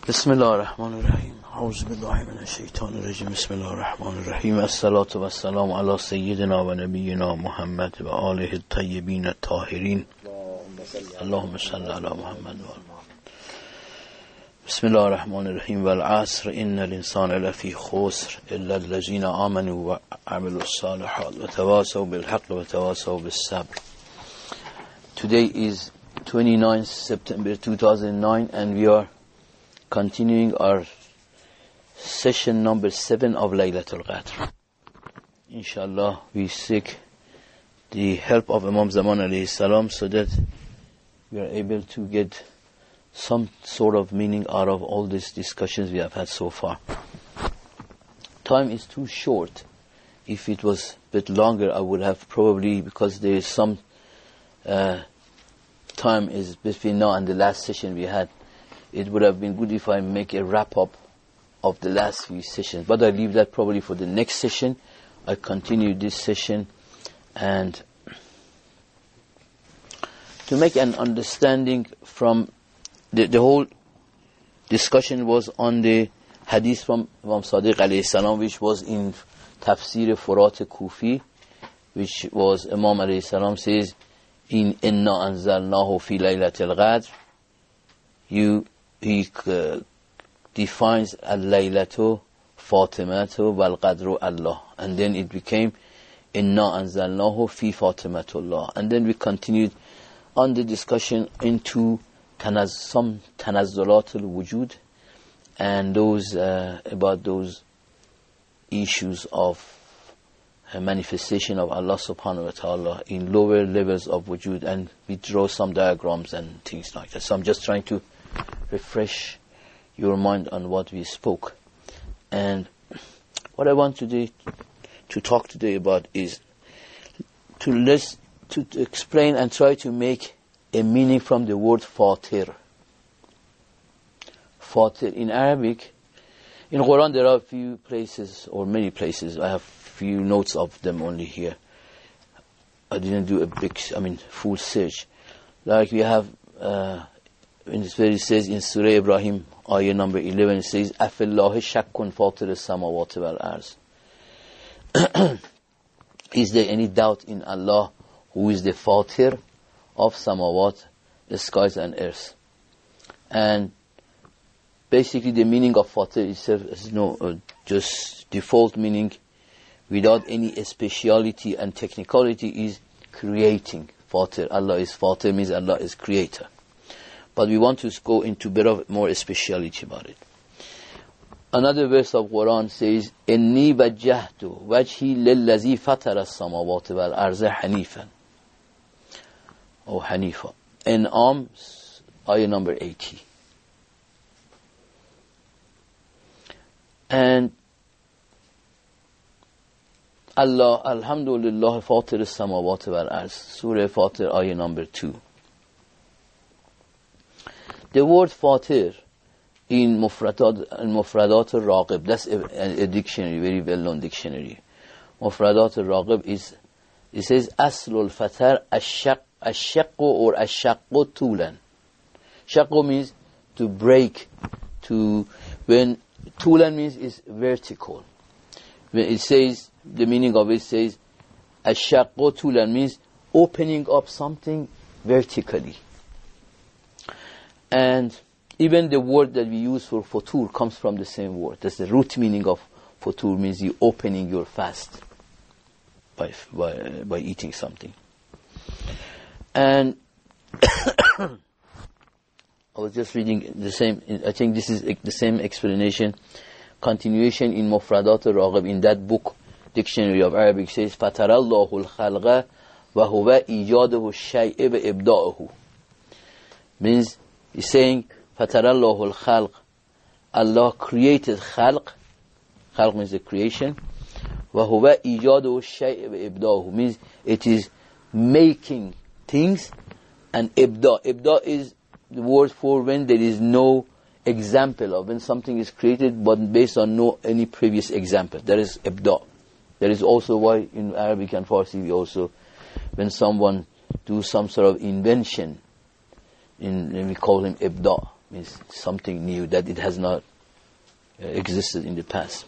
بسم الله الرحمن الرحیم اعوذ بالله من الشیطان الرجیم بسم الله الرحمن الرحیم الصلاة و السلام علی سیدنا و نبینا محمد و آله الطیبین الطاهرین اللهم صل علی محمد و آل محمد. بسم الله الرحمن الرحیم والعصر ان الانسان لفی خسر الا الذین آمنوا و عملوا الصالحات و تواصوا بالحق و تواصوا بالصبر. Today is 29th September 2009 and we are continuing our session number 7 of Laylatul Qadr. Inshallah, we seek the help of Imam Zaman alayhi salam so that we are able to get some sort of meaning out of all these discussions we have had so far. Time is too short. If it was a bit longer, I would have probably, because there is some time is between now and the last session we had, it would have been good if I make a wrap-up of the last few sessions. But I leave that probably for the next session. I continue this session. And to make an understanding from the whole discussion was on the hadith from Imam Sadiq alayhi salam, which was in Tafsir Furat Kufi, which was Imam alayhi salam says, in Inna anzalnahu fi laylatil qadr. He defines al-laylatu fatimatu wal-qadru Allah, and then it became inna anzalnahu fi fatimatullah, and then we continued on the discussion into some tanazzulatul wujud and those about those issues of manifestation of Allah subhanahu wa ta'ala in lower levels of wujud, and we draw some diagrams and things like that. So I'm just trying to refresh your mind on what we spoke. And what I want today to talk today about is to explain and try to make a meaning from the word fatir. Fatir in Arabic, in Quran there are a few places, or many places. I have few notes of them only here. I didn't do a full search. Like we have in this where it says in Surah Ibrahim, ayah number 11, it says, Afillahi shakkun fatir as-samawati wal arz. Is there any doubt in Allah, who is the fatir of samawat, the skies and earth? And basically the meaning of fatir itself is just default meaning, without any speciality and technicality, is creating. Fatir, Allah is fatir, means Allah is creator. But we want to go into a bit of more speciality about it. Another verse of Quran says, Inni wajjahtu wajhi lillazi fatara as-samawati wal arza hanifan. Or Hanifa. An'am, ayah number 80. And Allah, alhamdulillah, fatir as-samawati wal arz. Surah Fatir, ayah number 2. The word fatir in Mufradat al-Raqib, that's a dictionary, very well-known dictionary. Mufradat al-Raqib it says, Aslul fatar ash-shaqqu or ash-shaqqu tulan. Shaqqu means to break, when tulan means is vertical. When it says, the meaning of it says, ash-shaqqu tulan means opening up something vertically. And even the word that we use for futur comes from the same word. That's the root meaning of futur, means you opening your fast by eating something. And I was just reading the same, I think this is the same explanation, continuation in Mufradat al-Raghib, in that book, Dictionary of Arabic, says, فَتَرَى اللَّهُ الْخَلْقَ وَهُوَ إِيجَادُهُ الشَّيْءِ وَإِبْدَاؤُهُ. Means, he's saying, فَتَرَى اللَّهُ الْخَلْقَ, Allah created khalq. Khalq means the creation. وَهُوَ إِيجَادُهُ الشَّيْءِ وَإِبْدَاؤُهُ means it is making things. And ibda. Ibda is the word for when there is no example of, when something is created but based on no any previous example. That is ibda. That is also why in Arabic and Farsi we also, when someone do some sort of invention, we call him ibda. means something new that it has not existed in the past.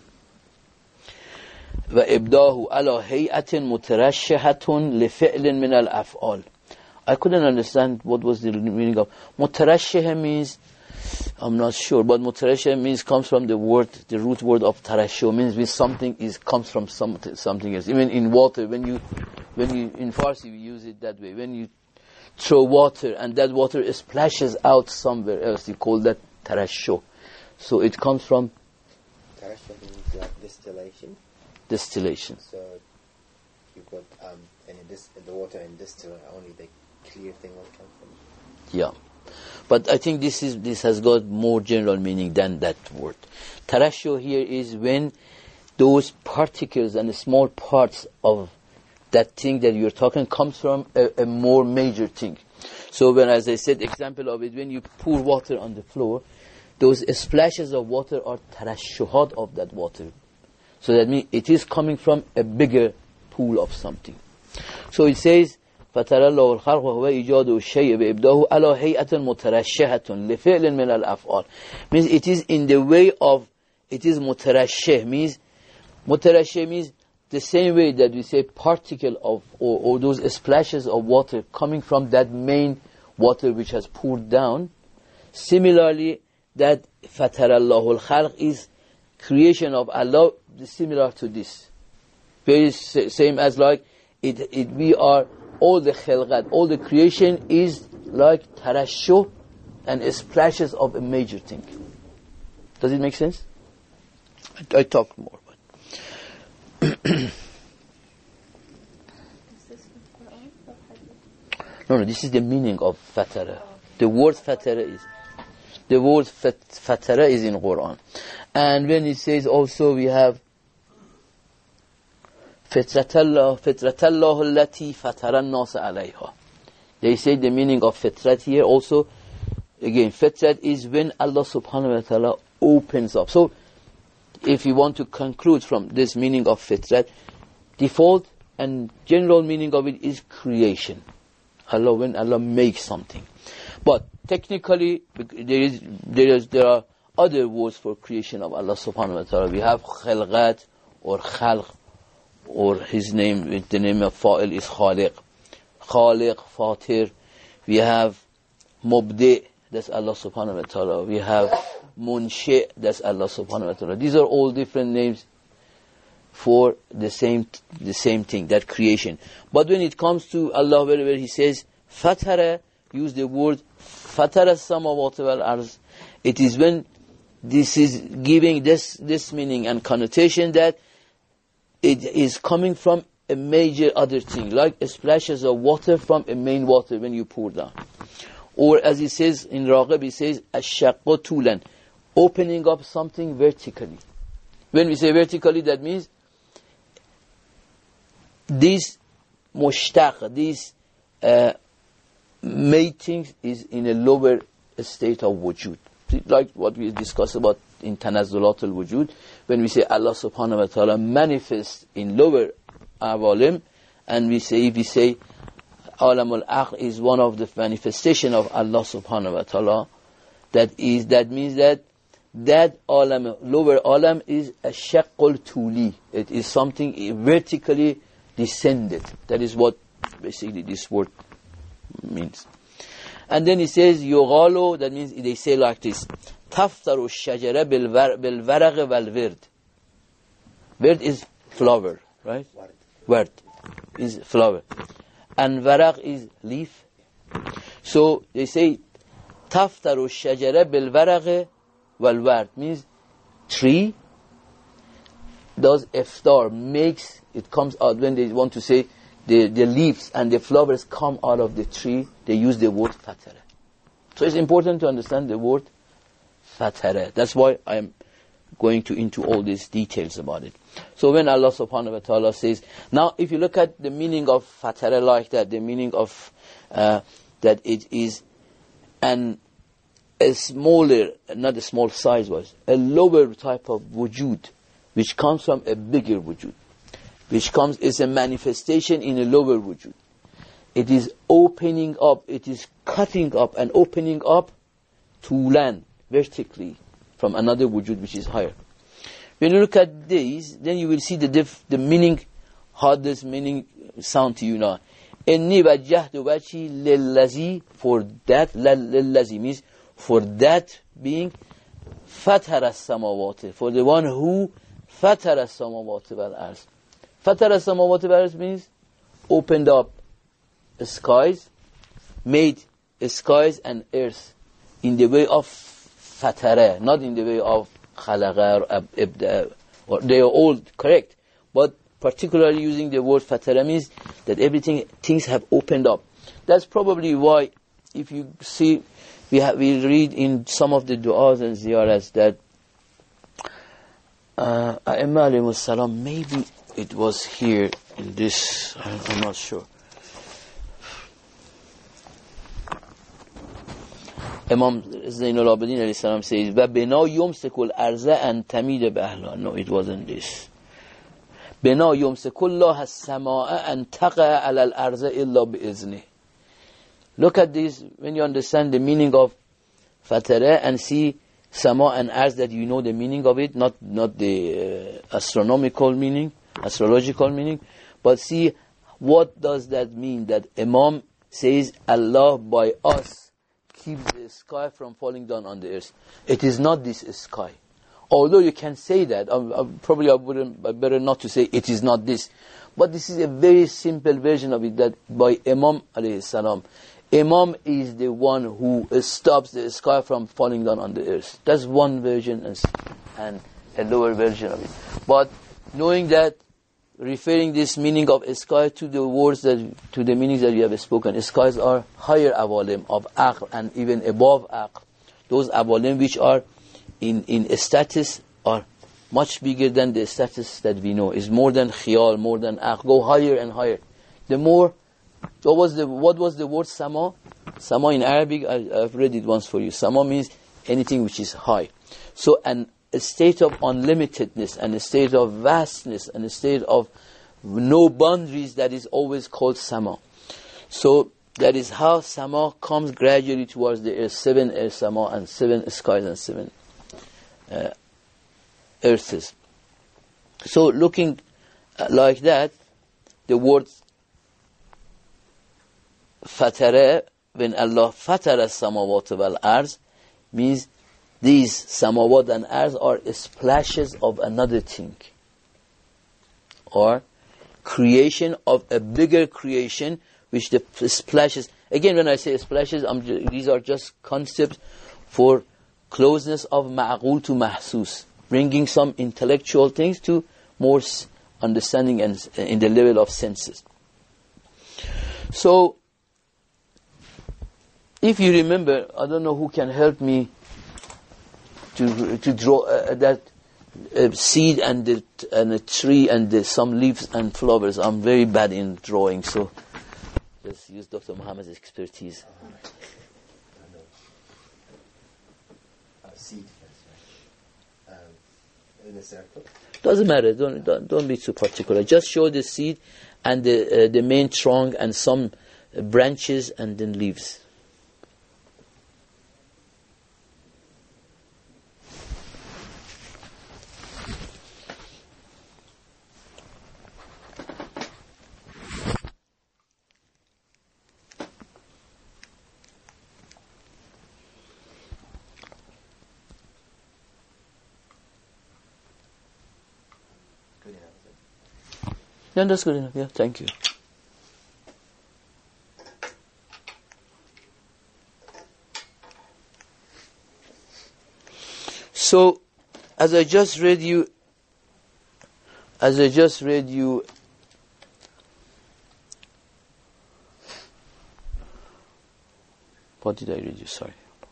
وإبداه على هيئة مترشحة لفعل من الأفعال. I couldn't understand what was the meaning of مترشح means. I'm not sure, but مترشح means comes from the root word of tarashu, means something comes from something else. Even in water, when you in Farsi we use it that way. When you throw water and that water splashes out somewhere else, you call that tarashu. So it comes from tarashu means like distillation. So you got the water and distiller, only the clear thing will come from. Yeah. But I think this has got more general meaning than that word. Tarashu here is when those particles and the small parts of that thing that you're talking comes from a more major thing. So when, as I said, example of it, when you pour water on the floor, those splashes of water are tarashuhat of that water. So that means it is coming from a bigger pool of something. So it says, فَتَرَى اللَّهُ الْخَلْقَ وَهُوَ إِيجَادُ الشَّيْءِ بِإِبْدَاهُ عَلَى هَيْئَةٍ مُتَرَشِّحَةٌ لِفِعْلٍ مِنَ الْأَفْعَالِ. Means it is in the way of, it is mutarashih, means the same way that we say particle of, or those splashes of water coming from that main water which has poured down. Similarly, that فَتَرَى اللَّهُ الْخَلْقِ is creation of Allah, similar to this. Very same as like, we are, all the khalqat, all the creation is like tarashuh and splashes of a major thing. Does it make sense? I talk more. But no, this is the meaning of fatara. The word fatara is in Quran. And when it says also we have فِطْرَةَ اللَّهُ الَّتِي فَطَرَ النَّاسَ عَلَيْهَا. They say the meaning of fitrat here also. Again, fitrat is when Allah subhanahu wa ta'ala opens up. So, if you want to conclude from this meaning of fitrat, default and general meaning of it is creation. When Allah makes something. But technically, there are other words for creation of Allah subhanahu wa ta'ala. We have khalqat or khalq, or his name, with the name of fa'il is khaliq, fatir. We have mubdi', that's Allah subhanahu wa ta'ala. We have munshi', that's Allah subhanahu wa ta'ala. These are all different names for the same thing, that creation. But when it comes to Allah, wherever he says fatara, use the word fatara samawati wal arz, it is when this is giving this meaning and connotation that it is coming from a major other thing, like splashes of water from a main water when you pour down. Or as he says in Raghib, he says, أَشَّقَّ طُولًا, opening up something vertically. When we say vertically, that means this mushtaq, this made things is in a lower state of wujud. Like what we discussed about in Tanazzulat al-Wujud, when we say Allah subhanahu wa ta'ala manifests in lower awalim, and if we say Alam al-Aql is one of the manifestation of Allah subhanahu wa ta'ala, that means that alam, lower alam is a shaqqul tuli. It is something vertically descended. That is what basically this word means. And then he says yughalo, that means they say like this: taftaru shajara bil-waraq wal-wird. Wird is flower, right? Wird is flower, and waraq is leaf. So they say taftaru shajara bil-waraq wal-wird means tree does iftar, makes, it comes out when they want to say the leaves and the flowers come out of the tree, they use the word fatara. So it's important to understand the word fatara. That's why I'm going into all these details about it. So when Allah subhanahu wa ta'ala says, now if you look at the meaning of fatara like that, the meaning of that it is a smaller, not a small size was, a lower type of wujud, which comes from a bigger wujud, which is a manifestation in a lower wujud. It is opening up, it is cutting up and opening up طولا, vertically, from another wujud which is higher. When you look at these, then you will see the meaning, how this meaning sound to you now. إِنِّي وَجَّهْتُ وَجْهِي لِلَّذِي, for that, لِلَّذِي means for that being فَتَرَ السَّمَوَاتِ, for the one who فَتَرَ السَّمَوَاتِ وَالْأَرْضِ. فَتَرَ السَّمَوَاتِ وَالْأَرْضِ means opened up skies, made skies and earth in the way of fatara, not in the way of khalaqa or ibda. They are all correct, but particularly using the word fatara means that things have opened up. That's probably why, if you see, we read in some of the du'as and ziyaras that A'imma alayhimus salam, maybe it was here in this, I'm not sure. Imam Zainul Abidin alayhi salam says, وَبِنَا يُمْسِكُ الْأَرْزَ أَن تَمِيدَ بِأَهْلَهَا. No, it wasn't this. بِنَا يُمْسِكُ اللَّهَ السَّمَاءَ أَن تَقَعَ عَلَى الْأَرْزَ إِلَّا بِإِذْنِهِ. Look at this, when you understand the meaning of fatara and see sama and arz, that you know the meaning of it, not the astronomical meaning, astrological meaning, but see what does that mean, that Imam says Allah by us keep the sky from falling down on the earth. It is not this sky. Although you can say that, probably I better not to say it is not this. But this is a very simple version of it, that by Imam alayhi salam, Imam is the one who stops the sky from falling down on the earth. That's one version and a lower version of it. But knowing that, referring this meaning of sky to the words to the meanings that we have spoken, skies are higher awalim of aql and even above aql. Those awalim which are in status are much bigger than the status that we know. Is more than khiyal, more than aql. Go higher and higher. The more, what was the word sama? Sama in Arabic, I've read it once for you. Sama means anything which is high. So a state of unlimitedness and a state of vastness and a state of no boundaries, that is always called sama. So that is how sama comes gradually towards the earth. 7 earth sama and 7 skies and 7 earths. So looking like that, the word fatara, when Allah fatara samawat wal arz, means these samawat and arz are splashes of another thing, or creation of a bigger creation, which the splashes, again when I say splashes, these are just concepts for closeness of ma'qul to mahsus, bringing some intellectual things to more understanding and in the level of senses. So if you remember, I don't know who can help me to draw that seed and a tree and some leaves and flowers. I'm very bad in drawing, so just use Dr. Muhammad's expertise. Seed in a circle. Doesn't matter. Don't be too particular. Just show the seed and the main trunk and some branches and then leaves. Yeah, that's good enough. Yeah, thank you. So, as I just read you, what did I read you? Sorry.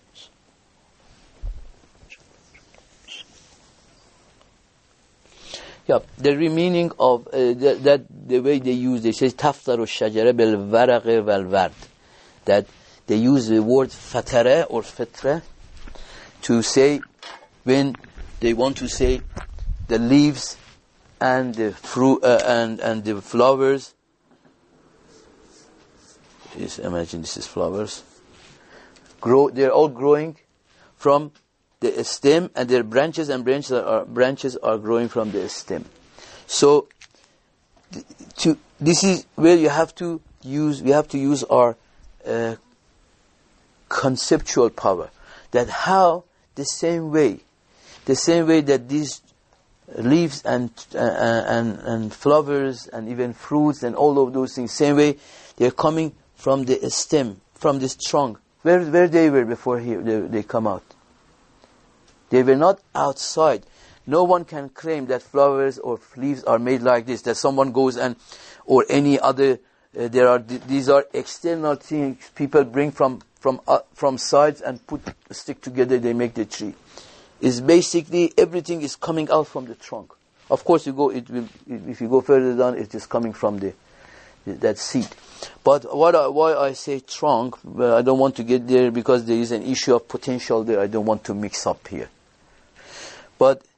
Yeah, the meaning of that the way they use, they say taftaru shajara bil waraq wal ward, that they use the word fatara or fitra to say when they want to say the leaves and the fruit and the flowers. Just imagine this is flowers. They're all growing from the stem, and their branches are growing from the stem. So this is where we have to use our conceptual power, that how the same way that these leaves and flowers and even fruits and all of those things, same way they're coming from the stem, from this trunk, where they were before they come out. They were not outside. No one can claim that flowers or leaves are made like this, that someone goes or any other, these are external things people bring from sides and stick together, they make the tree. Is basically everything is coming out from the trunk. Of course, if you go further down, it is coming from that seed. But why I say trunk, I don't want to get there because there is an issue of potential there. I don't want to mix up here. But